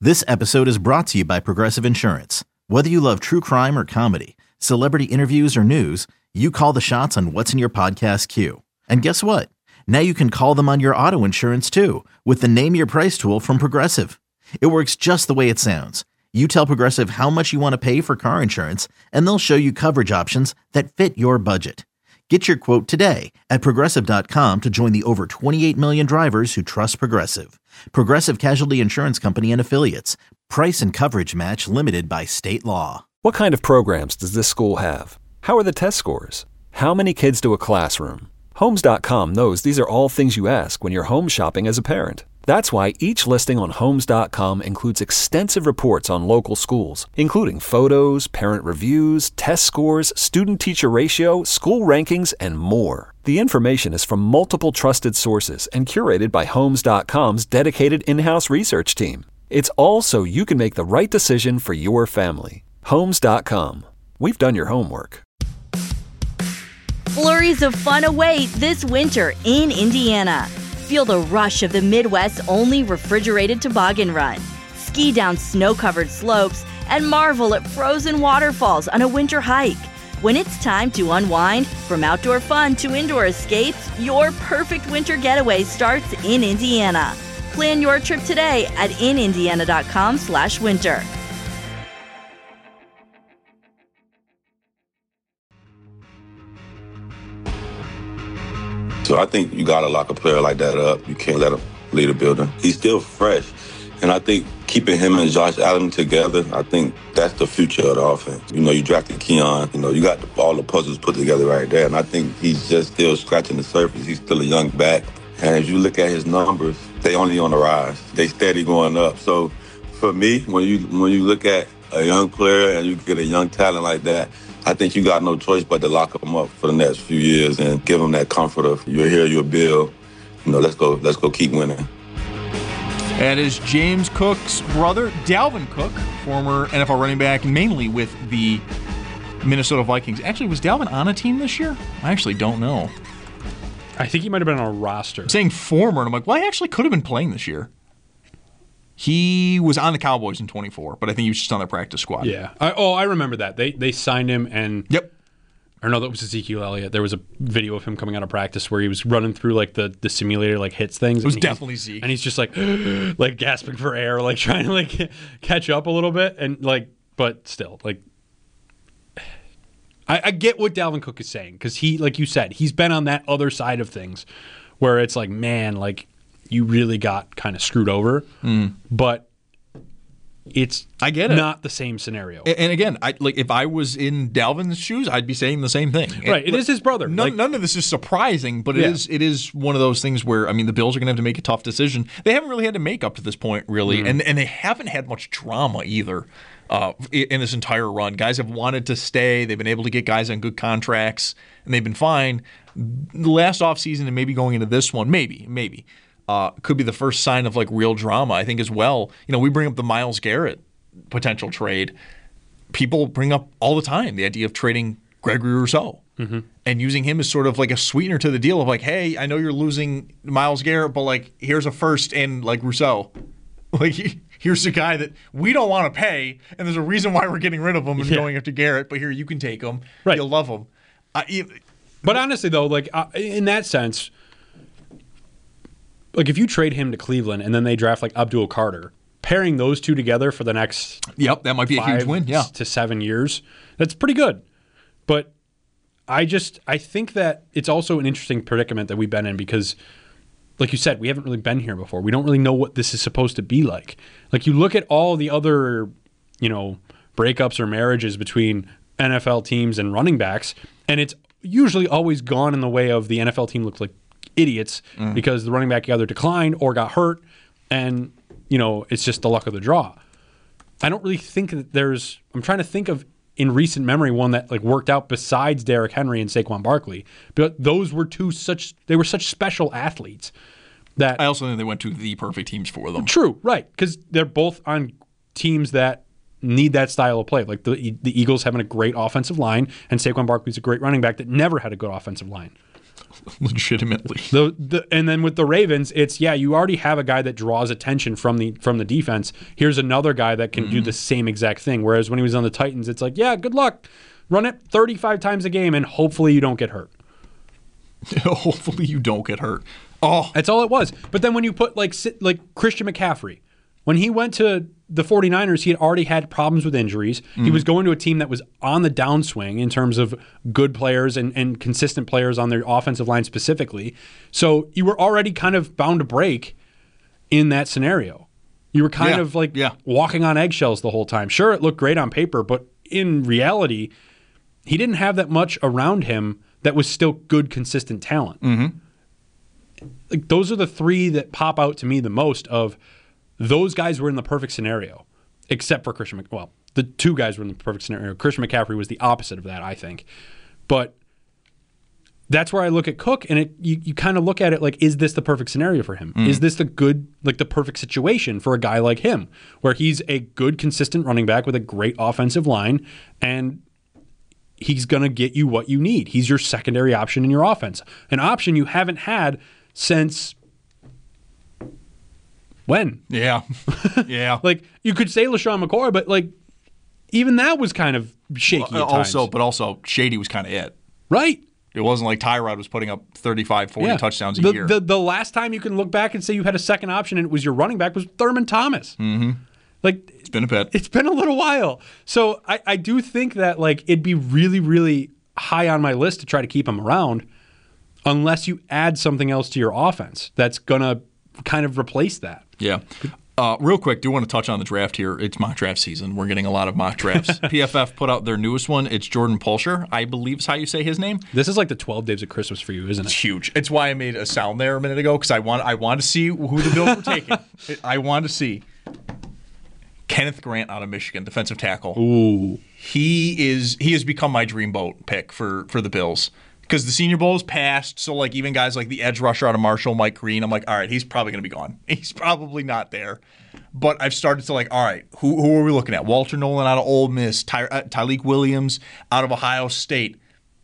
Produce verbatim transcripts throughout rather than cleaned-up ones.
This episode is brought to you by Progressive Insurance. Whether you love true crime or comedy, celebrity interviews or news, you call the shots on what's in your podcast queue. And guess what? Now you can call them on your auto insurance too with the Name Your Price tool from Progressive. It works just the way it sounds. You tell Progressive how much you want to pay for car insurance, and they'll show you coverage options that fit your budget. Get your quote today at Progressive dot com to join the over twenty-eight million drivers who trust Progressive. Progressive Casualty Insurance Company and Affiliates. Price and coverage match limited by state law. What kind of programs does this school have? How are the test scores? How many kids to a classroom? Homes dot com knows these are all things you ask when you're home shopping as a parent. That's why each listing on Homes dot com includes extensive reports on local schools, including photos, parent reviews, test scores, student-teacher ratio, school rankings, and more. The information is from multiple trusted sources and curated by Homes dot com's dedicated in-house research team. It's all so you can make the right decision for your family. Homes dot com. We've done your homework. Flurries of fun await this winter in Indiana. Feel the rush of the Midwest's only refrigerated toboggan run. Ski down snow-covered slopes and marvel at frozen waterfalls on a winter hike. When it's time to unwind, from outdoor fun to indoor escapes, your perfect winter getaway starts in Indiana. Plan your trip today at in indiana dot com slash winter. So I think you got to lock a player like that up. You can't let him lead a building. He's still fresh. And I think keeping him and Josh Allen together, I think that's the future of the offense. You know, you drafted Keon. You know, you got the, all the puzzles put together right there. And I think he's just still scratching the surface. He's still a young back. And if you look at his numbers, they only on the rise. They steady going up. So for me, when you when you look at a young player and you get a young talent like that, I think you got no choice but to lock them up for the next few years and give them that comfort of you're here, you're Bill. You know, let's go, let's go keep winning. That is James Cook's brother, Dalvin Cook, former N F L running back, mainly with the Minnesota Vikings. Actually, was Dalvin on a team this year? I actually don't know. I think he might have been on a roster. I'm saying former, and I'm like, well, he actually could have been playing this year. He was on the Cowboys in twenty-four, but I think he was just on their practice squad. Yeah. I, oh, I remember that. They they signed him, and yep. Or no, that was Ezekiel Elliott. There was a video of him coming out of practice where he was running through like the, the simulator, like hits things. It was definitely Zeke, and he's just like, like gasping for air, like trying to like catch up a little bit, and like, but still, like, I, I get what Dalvin Cook is saying because he, like you said, he's been on that other side of things where it's like, man, like. You really got kind of screwed over, mm. but it's I get it. Not the same scenario. And, and again, I like if I was in Dalvin's shoes, I'd be saying the same thing. Right, it, it is his brother. None, like, none of this is surprising, but it yeah. is it is one of those things where I mean the Bills are going to have to make a tough decision. They haven't really had to make up to this point, really, mm. and and they haven't had much drama either uh, in this entire run. Guys have wanted to stay. They've been able to get guys on good contracts, and they've been fine. The last offseason and maybe going into this one, maybe, maybe. Uh, could be the first sign of like real drama, I think, as well. You know, we bring up the Myles Garrett potential trade. People bring up all the time the idea of trading Gregory Rousseau mm-hmm. and using him as sort of like a sweetener to the deal of like, hey, I know you're losing Myles Garrett, but like here's a first and like Rousseau. Like here's a guy that we don't want to pay, and there's a reason why we're getting rid of him and yeah. going after Garrett. But here you can take him. Right. You'll love him. Uh, you, but honestly, though, like uh, in that sense. Like, if you trade him to Cleveland and then they draft, like, Abdul Carter, pairing those two together for the next yep, that might be a huge win, yeah. to seven years, that's pretty good. But I just – I think that it's also an interesting predicament that we've been in because, like you said, we haven't really been here before. We don't really know what this is supposed to be like. Like, you look at all the other, you know, breakups or marriages between N F L teams and running backs, and it's usually always gone in the way of the N F L team looks like idiots mm. because the running back either declined or got hurt, and you know it's just the luck of the draw. I don't really think that there's. I'm trying to think of in recent memory one that like worked out besides Derrick Henry and Saquon Barkley, but those were two such. They were such special athletes that I also think they went to the perfect teams for them. True, right? Because they're both on teams that need that style of play. Like the the Eagles having a great offensive line, and Saquon Barkley's a great running back that never had a good offensive line. Legitimately. The, the and then with the Ravens, it's yeah, you already have a guy that draws attention from the from the defense. Here's another guy that can mm-hmm. do the same exact thing. Whereas when he was on the Titans, it's like, yeah, good luck. Run it thirty-five times a game and hopefully you don't get hurt. Hopefully you don't get hurt. Oh, that's all it was. But then when you put like like Christian McCaffrey, when he went to the 49ers, he had already had problems with injuries. Mm-hmm. He was going to a team that was on the downswing in terms of good players and, and consistent players on their offensive line specifically. So you were already kind of bound to break in that scenario. You were kind yeah. of like yeah. walking on eggshells the whole time. Sure, it looked great on paper, but in reality, he didn't have that much around him that was still good, consistent talent. Mm-hmm. Like those are the three that pop out to me the most of those guys were in the perfect scenario, except for Christian Mc- well, the two guys were in the perfect scenario. Christian McCaffrey was the opposite of that, I think. But that's where I look at Cook, and it you, you kind of look at it like, is this the perfect scenario for him? Mm. Is this the good, like the perfect situation for a guy like him, where he's a good, consistent running back with a great offensive line, and he's going to get you what you need. He's your secondary option in your offense, an option you haven't had since when? Yeah. Yeah. Like, you could say LaShawn McCoy, but, like, even that was kind of shaky well, at also, times. But also, Shady was kind of it. Right. It wasn't like Tyrod was putting up thirty-five, forty yeah. touchdowns a the, year. The, the last time you can look back and say you had a second option and it was your running back was Thurman Thomas. Mm-hmm. Like, it's been a bit. It's been a little while. So I, I do think that, like, it'd be really, really high on my list to try to keep him around unless you add something else to your offense that's going to kind of replace that. Yeah. Uh, real quick, do want to touch on the draft here. It's mock draft season. We're getting a lot of mock drafts. P F F put out their newest one. It's Jordan Pulsher, I believe is how you say his name. This is like the twelve days of Christmas for you, isn't it? It's huge. It's why I made a sound there a minute ago, because I want I want to see who the Bills were taking. I want to see Kenneth Grant out of Michigan, defensive tackle. Ooh. He is he has become my dreamboat pick for, for the Bills. Because the Senior Bowl is passed, so like even guys like the edge rusher out of Marshall, Mike Green, I'm like, all right, he's probably going to be gone. He's probably not there. But I've started to like, all right, who who are we looking at? Walter Nolan out of Ole Miss, Ty, uh, Tyleek Williams out of Ohio State.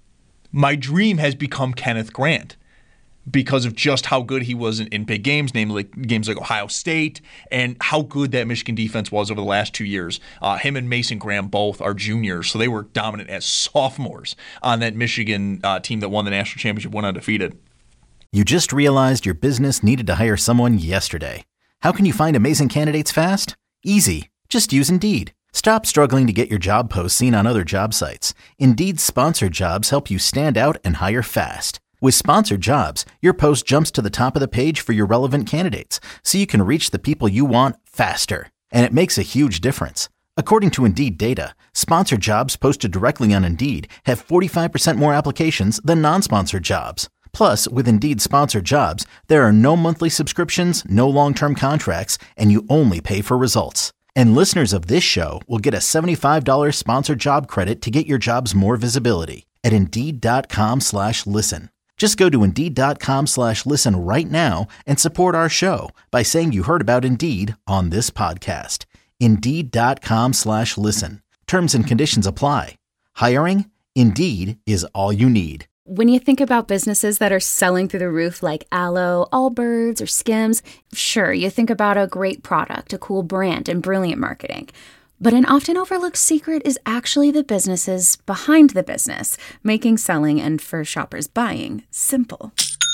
My dream has become Kenneth Grant because of just how good he was in, in big games, namely games like Ohio State, and how good that Michigan defense was over the last two years. Uh, him and Mason Graham both are juniors, so they were dominant as sophomores on that Michigan uh, team that won the national championship, went undefeated. You just realized your business needed to hire someone yesterday. How can you find amazing candidates fast? Easy. Just use Indeed. Stop struggling to get your job posts seen on other job sites. Indeed's sponsored jobs help you stand out and hire fast. With sponsored jobs, your post jumps to the top of the page for your relevant candidates, so you can reach the people you want faster. And it makes a huge difference. According to Indeed data, sponsored jobs posted directly on Indeed have forty-five percent more applications than non-sponsored jobs. Plus, with Indeed sponsored jobs, there are no monthly subscriptions, no long-term contracts, and you only pay for results. And listeners of this show will get a seventy-five dollars sponsored job credit to get your jobs more visibility at Indeed.com slash listen. Just go to Indeed.com slash listen right now and support our show by saying you heard about Indeed on this podcast. Indeed.com slash listen. Terms and conditions apply. Hiring? Indeed is all you need. When you think about businesses that are selling through the roof like Aloe, Allbirds, or Skims, sure, you think about a great product, a cool brand, and brilliant marketing. But an often overlooked secret is actually the businesses behind the business, making selling and for shoppers buying simple.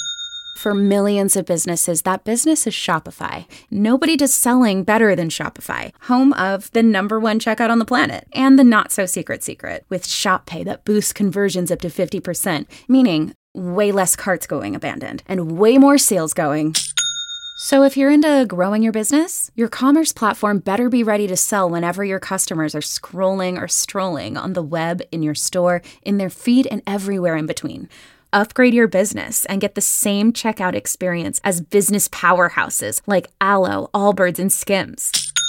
For millions of businesses, that business is Shopify. Nobody does selling better than Shopify, home of the number one checkout on the planet and the not-so-secret secret with Shop Pay that boosts conversions up to fifty percent, meaning way less carts going abandoned and way more sales going. So if you're into growing your business, your commerce platform better be ready to sell whenever your customers are scrolling or strolling on the web, in your store, in their feed, and everywhere in between. Upgrade your business and get the same checkout experience as business powerhouses like Aloe, Allbirds, and Skims.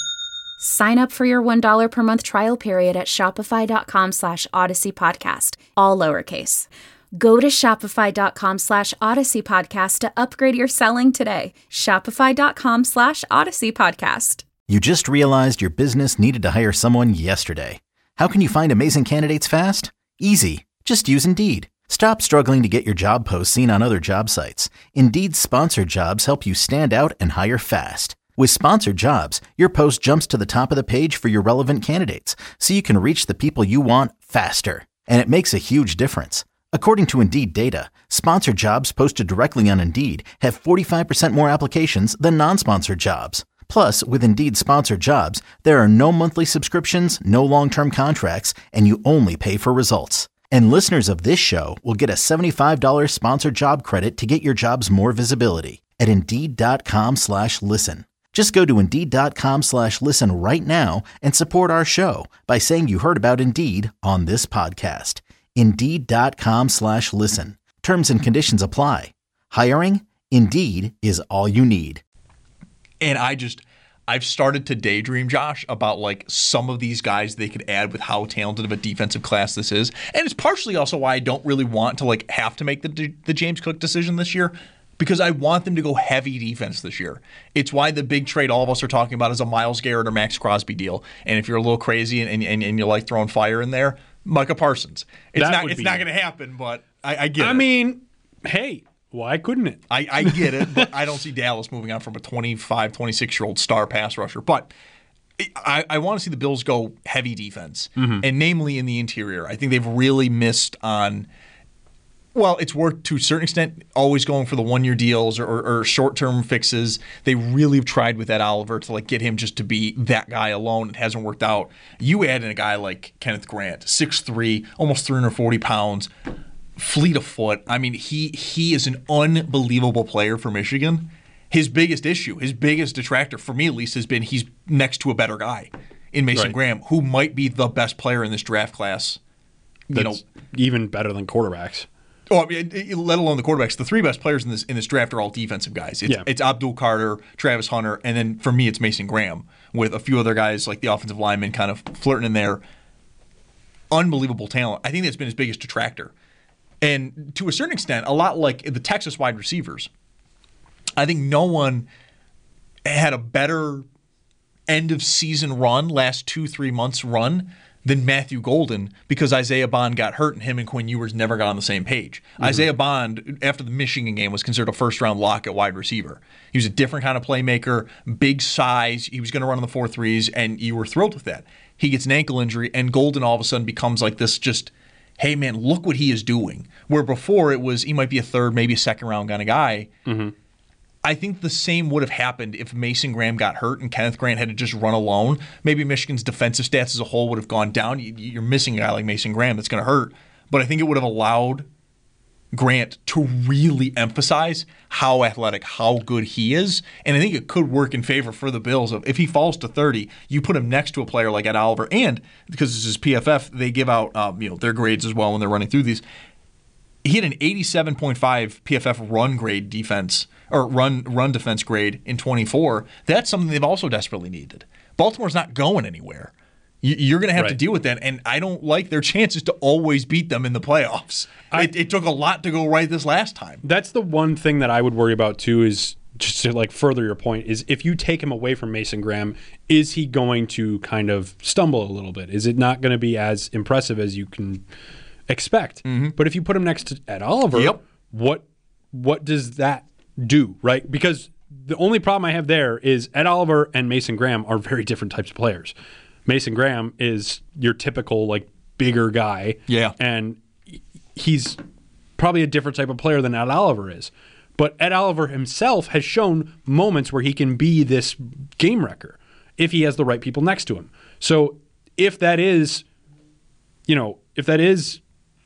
Sign up for your one dollar per month trial period at shopify.com slash Odyssey Podcast, all lowercase. Go to shopify.com slash Odyssey Podcast to upgrade your selling today. Shopify.com slash Odyssey Podcast. You just realized your business needed to hire someone yesterday. How can you find amazing candidates fast? Easy. Just use Indeed. Stop struggling to get your job posts seen on other job sites. Indeed's sponsored jobs help you stand out and hire fast. With sponsored jobs, your post jumps to the top of the page for your relevant candidates, so you can reach the people you want faster. And it makes a huge difference. According to Indeed data, sponsored jobs posted directly on Indeed have forty-five percent more applications than non-sponsored jobs. Plus, with Indeed sponsored jobs, there are no monthly subscriptions, no long-term contracts, and you only pay for results. And listeners of this show will get a seventy-five dollars sponsored job credit to get your jobs more visibility at Indeed.com slash listen. Just go to Indeed.com slash listen right now and support our show by saying you heard about Indeed on this podcast. Indeed.com slash listen. Terms and conditions apply. Hiring? Indeed is all you need. And I just, I've started to daydream, Josh, about like some of these guys they could add with how talented of a defensive class this is. And it's partially also why I don't really want to like have to make the the James Cook decision this year, because I want them to go heavy defense this year. It's why the big trade all of us are talking about is a Myles Garrett or Max Crosby deal. And if you're a little crazy and and, and you like throwing fire in there, Micah Parsons. It's That not would it's be- not going to happen, but I, I get it. I mean, hey, why couldn't it? I, I get it, but I don't see Dallas moving on from a twenty-five, twenty-six-year-old star pass rusher. But I, I want to see the Bills go heavy defense, Mm-hmm. and namely in the interior. I think they've really missed on – well, it's worked to a certain extent, always going for the one-year deals or, or, or short-term fixes. They really have tried with Ed Oliver to like get him just to be that guy alone. It hasn't worked out. You add in a guy like Kenneth Grant, six three, almost three hundred forty pounds, fleet of foot. I mean, he he is an unbelievable player for Michigan. His biggest issue, his biggest detractor, for me at least, has been he's next to a better guy in Mason Right. Graham, who might be the best player in this draft class. You That's know, even better than quarterbacks. oh, I mean, it- let alone the quarterbacks. The three best players in this in this draft are all defensive guys. It's, Yeah. it's Abdul Carter, Travis Hunter, and then for me, it's Mason Graham with a few other guys like the offensive linemen kind of flirting in there. Unbelievable talent. I think that's been his biggest detractor. And to a certain extent, a lot like the Texas wide receivers, I think no one had a better end of season run, last two, three months run, than Matthew Golden, because Isaiah Bond got hurt and him and Quinn Ewers never got on the same page. Mm-hmm. Isaiah Bond, after the Michigan game, was considered a first-round lock at wide receiver. He was a different kind of playmaker, big size. He was going to run on the four threes, and you were thrilled with that. He gets an ankle injury, and Golden all of a sudden becomes like this just, hey, man, look what he is doing. Where before it was he might be a third, maybe a second-round kind of guy. Mm-hmm. I think the same would have happened if Mason Graham got hurt and Kenneth Grant had to just run alone. Maybe Michigan's defensive stats as a whole would have gone down. You're missing a guy like Mason Graham that's going to hurt. But I think it would have allowed Grant to really emphasize how athletic, how good he is. And I think it could work in favor for the Bills. Of if he falls to thirty, you put him next to a player like Ed Oliver. And because this is P F F, they give out um, you know their grades as well when they're running through these. He had an eighty-seven point five P F F run grade defense or run run defense grade in twenty-four. That's something they've also desperately needed. Baltimore's not going anywhere. You're going to have Right. to deal with that, and I don't like their chances to always beat them in the playoffs. I- it, it took a lot to go right this last time. That's the one thing that I would worry about too. Is just to like further your point, is if you take him away from Mason Graham, is he going to kind of stumble a little bit? Is it not going to be as impressive as you can expect? Mm-hmm. But if you put him next to Ed Oliver, Yep. what what does that do, right? Because the only problem I have there is Ed Oliver and Mason Graham are very different types of players. Mason Graham is your typical like bigger guy, Yeah. and he's probably a different type of player than Ed Oliver is. But Ed Oliver himself has shown moments where he can be this game wrecker if he has the right people next to him. So if that is, you know, if that is,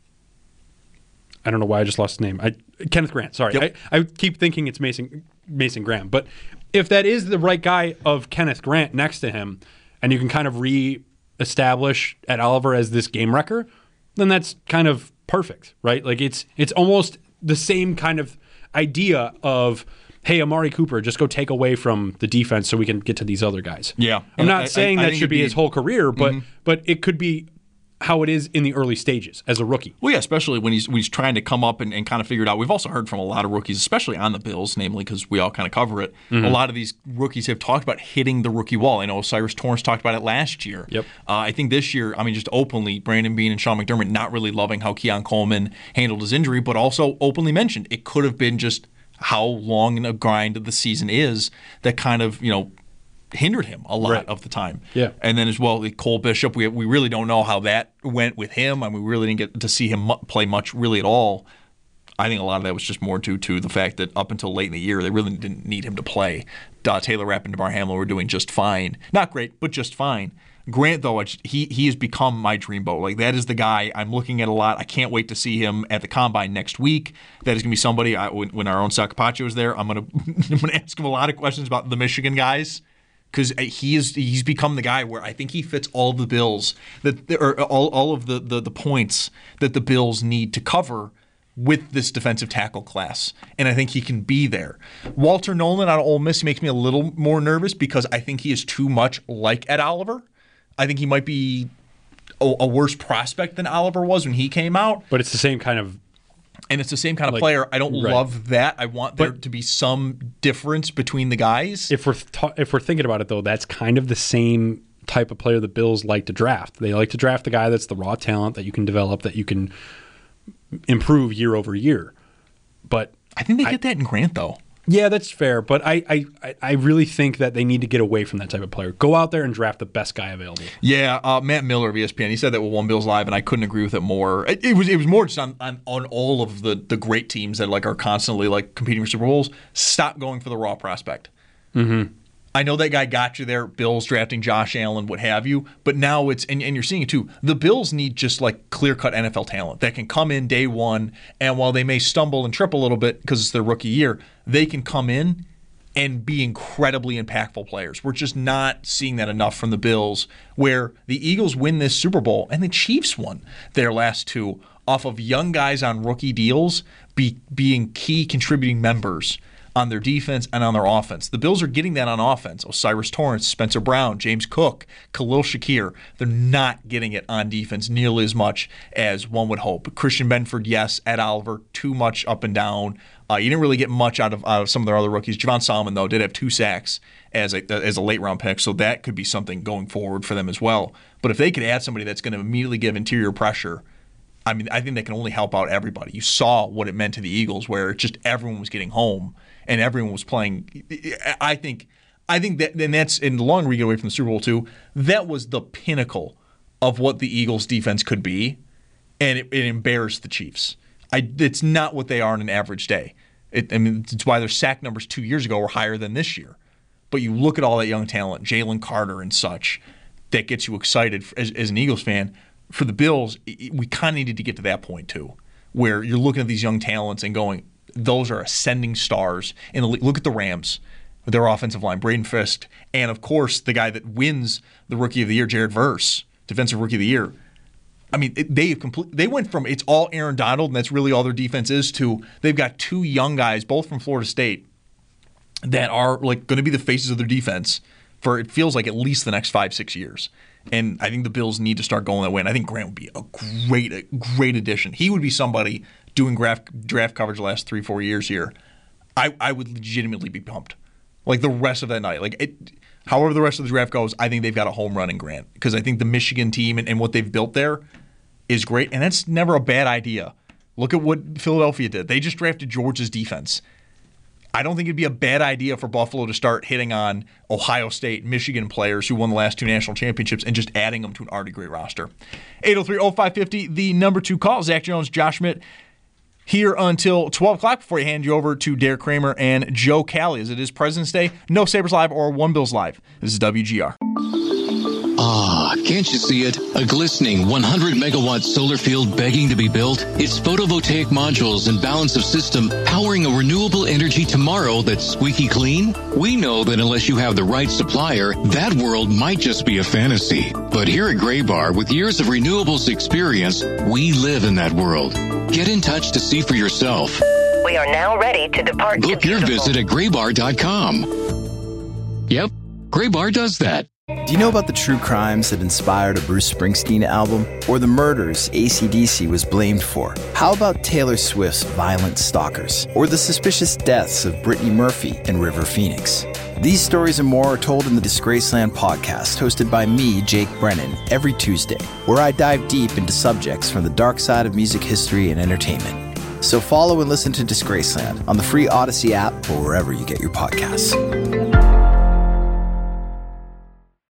I don't know why I just lost his name. I Kenneth Grant. Sorry, Yep. I, I keep thinking it's Mason Mason Graham. But if that is the right guy of Kenneth Grant next to him, and you can kind of re-establish Ed Oliver as this game wrecker, then that's kind of perfect, right? Like it's it's almost the same kind of idea of, hey, Amari Cooper, just go take away from the defense so we can get to these other guys. Yeah. I'm not I- saying I- I that think should it'd be be- his whole career, but Mm-hmm. but it could be how it is in the early stages as a rookie. Well, yeah, especially when he's when he's trying to come up and, and kind of figure it out. We've also heard from a lot of rookies, especially on the Bills, namely because we all kind of cover it. Mm-hmm. A lot of these rookies have talked about hitting the rookie wall. I know Cyrus Torrence talked about it last year. Yep. Uh, I think this year, I mean, just openly, Brandon Beane and Sean McDermott not really loving how Keon Coleman handled his injury, but also openly mentioned it could have been just how long a grind of the season is that kind of, you know, hindered him a lot right. of the time. Yeah. And then as well, Cole Bishop, we we really don't know how that went with him. I mean, we really didn't get to see him mu- play much really at all. I think a lot of that was just more due to the fact that up until late in the year, they really didn't need him to play. Uh, Taylor Rapp and DeMar Hamlin were doing just fine. Not great, but just fine. Grant, though, he he has become my dreamboat. Like, that is the guy I'm looking at a lot. I can't wait to see him at the Combine next week. That is going to be somebody, I, when, when our own Sal Capaccio is there, I'm going to I'm going to ask him a lot of questions about the Michigan guys. Because he is, he's become the guy where I think he fits all the bills that, or all, all of the, the, the points that the Bills need to cover with this defensive tackle class, and I think he can be there. Walter Nolan out of Ole Miss makes me a little more nervous because I think he is too much like Ed Oliver. I think he might be a, a worse prospect than Oliver was when he came out. But it's the same kind of. And it's the same kind of like, player. I don't right. love that. I want there but, to be some difference between the guys. If we're th- if we're thinking about it, though, that's kind of the same type of player the Bills like to draft. They like to draft the guy that's the raw talent that you can develop, that you can improve year over year. But I think they I, get that in Grant, though. Yeah, that's fair. But I, I, I really think that they need to get away from that type of player. Go out there and draft the best guy available. Yeah, uh, Matt Miller of E S P N, he said that with One Bills Live, and I couldn't agree with it more. It, it was it was more just on, on, on all of the, the great teams that like are constantly like competing for Super Bowls. Stop going for the raw prospect. Mm-hmm. I know that guy got you there, Bills drafting Josh Allen, what have you, but now it's, and, and you're seeing it too, the Bills need just like clear-cut N F L talent that can come in day one, and while they may stumble and trip a little bit because it's their rookie year, they can come in and be incredibly impactful players. We're just not seeing that enough from the Bills, where the Eagles win this Super Bowl, and the Chiefs won their last two off of young guys on rookie deals be, being key contributing members on their defense and on their offense. The Bills are getting that on offense. Osiris Torrance, Spencer Brown, James Cook, Khalil Shakir. They're not getting it on defense nearly as much as one would hope. Christian Benford, yes. Ed Oliver, too much up and down. Uh, you didn't really get much out of, out of some of their other rookies. Javon Solomon, though, did have two sacks as a, as a late-round pick, so that could be something going forward for them as well. But if they could add somebody that's going to immediately give interior pressure, I mean, I think they can only help out everybody. You saw what it meant to the Eagles, where just everyone was getting home and everyone was playing. I think, I think that, and that's in the longer we get away from the Super Bowl too. That was the pinnacle of what the Eagles' defense could be, and it, it embarrassed the Chiefs. I, it's not what they are on an average day. It, I mean, it's why their sack numbers two years ago were higher than this year. But you look at all that young talent, Jalen Carter and such, that gets you excited as, as an Eagles fan. For the Bills, we kind of needed to get to that point too, where you're looking at these young talents and going, those are ascending stars. And look at the Rams, their offensive line, Braden Fisk, and of course the guy that wins the Rookie of the Year, Jared Verse, Defensive Rookie of the Year. I mean, it, they complete, they went from it's all Aaron Donald, and that's really all their defense is, to they've got two young guys, both from Florida State, that are like going to be the faces of their defense for it feels like at least the next five, six years. And I think the Bills need to start going that way. And I think Grant would be a great, a great addition. He would be somebody doing draft, draft coverage the last three, four years here. I, I would legitimately be pumped. Like the rest of that night. Like it, however the rest of the draft goes, I think they've got a home run in Grant. Because I think the Michigan team and, and what they've built there is great. And that's never a bad idea. Look at what Philadelphia did. They just drafted Georgia's defense. I don't think it'd be a bad idea for Buffalo to start hitting on Ohio State, Michigan players who won the last two national championships and just adding them to an already great roster. eight oh three oh five five oh, the number two call. Zach Jones, Josh Schmidt here until twelve o'clock before you hand you over to Derek Kramer and Joe Cali. As it is President's Day, no Sabres Live or One Bills Live. This is W G R. Ah, can't you see it? A glistening one hundred megawatt solar field begging to be built? It's photovoltaic modules and balance of system powering a renewable energy tomorrow that's squeaky clean? We know that unless you have the right supplier, that world might just be a fantasy. But here at Graybar, with years of renewables experience, we live in that world. Get in touch to see for yourself. We are now ready to depart. Book your visit at graybar dot com. Yep, Graybar does that. Do you know about the true crimes that inspired a Bruce Springsteen album? Or the murders A C D C was blamed for? How about Taylor Swift's Violent Stalkers? Or the suspicious deaths of Brittany Murphy and River Phoenix? These stories and more are told in the Disgraceland podcast, hosted by me, Jake Brennan, every Tuesday, where I dive deep into subjects from the dark side of music history and entertainment. So follow and listen to Disgraceland on the free Odyssey app or wherever you get your podcasts.